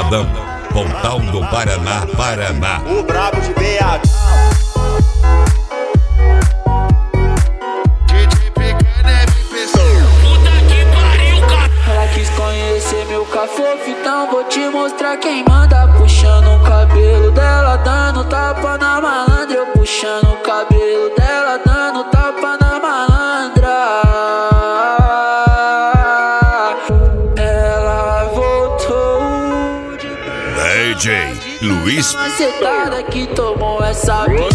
Malvadão, Pontal do Paraná, Paraná. O brabo de BH. Ela quis conhecer meu cafofo, então vou te mostrar quem manda. Puxando o cabelo dela, dando tapa na malandra. Eu puxando o cabelo dela, dando tapa na malandra. Ela voltou de DJ Luiz. macetada que tomou essa piranha.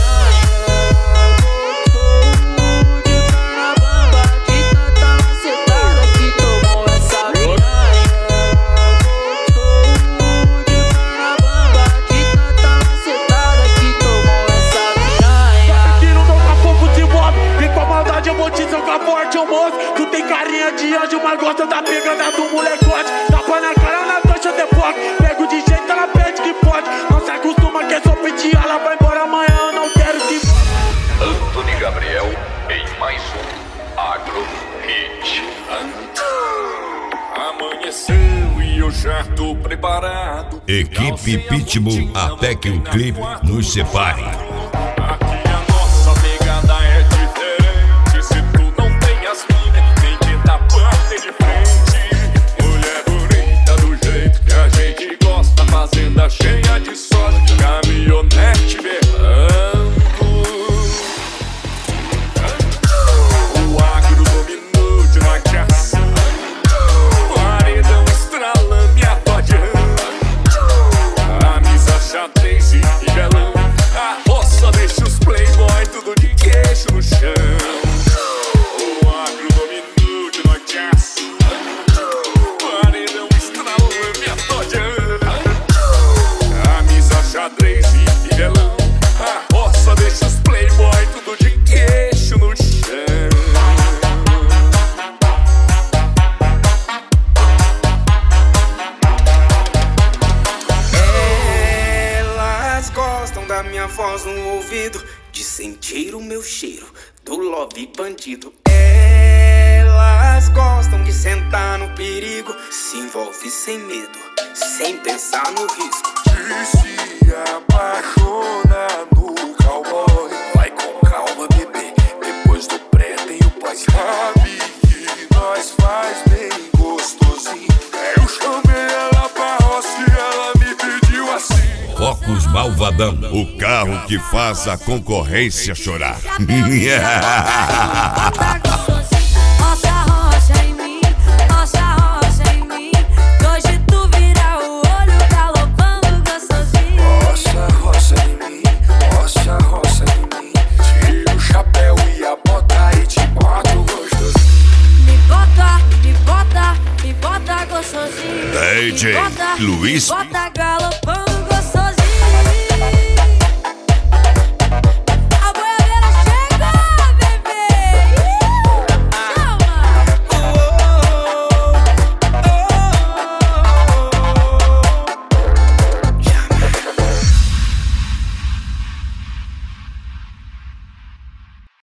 Tu tem carinha de anjo, mas gosta da pegada do molecote. Tapa na cara, na tocha de foco. Pego de jeito, ela pede que pode. Não se acostuma que é só pedir, ela vai embora amanhã, eu não quero que... Antony Gabriel em mais um Agro Hit. Amanheceu e eu já tô preparado. Equipe Pitbull, até que o clipe nos separe. Aqui a nossa pegada é diferente. Se tu não tem as minhas, tem que dar parte de frente. Mulher bonita do jeito que a gente gosta, fazenda cheia de soja, caminhonete berrando. O agro dominou de noiteação, paredão estralando e apagando. Camisa xadrez e velão, a roça deixa os playboy tudo de queixo no chão. O agro dominou de noiteação, paredão estralando e apagando. Camisa xadrez e velão, a roça deixa os playboy tudo de queixo no chão. Elas gostam da minha voz no ouvido, de sentir o meu cheiro do love bandido. Elas gostam de sentar no perigo, se envolve sem medo, sem pensar no risco. E se apaixona no cowboy, vai com calma, bebê. Depois do pré tem o pós. Sabe que nós faz bem gostosinho. Eu chamei ela pra roça e ela me pediu assim. Focus Malvadão, o carro que faz a concorrência chorar. Roça, roça em mim, roça, roça em mim. Hoje tu vira o olho, galopando gostosinho. Roça, roça em mim, roça, roça em mim. Tira o chapéu e a bota e te boto gostosinho. Me bota, me bota, me bota gostosinho. DJ Me bota, Luiz. me bota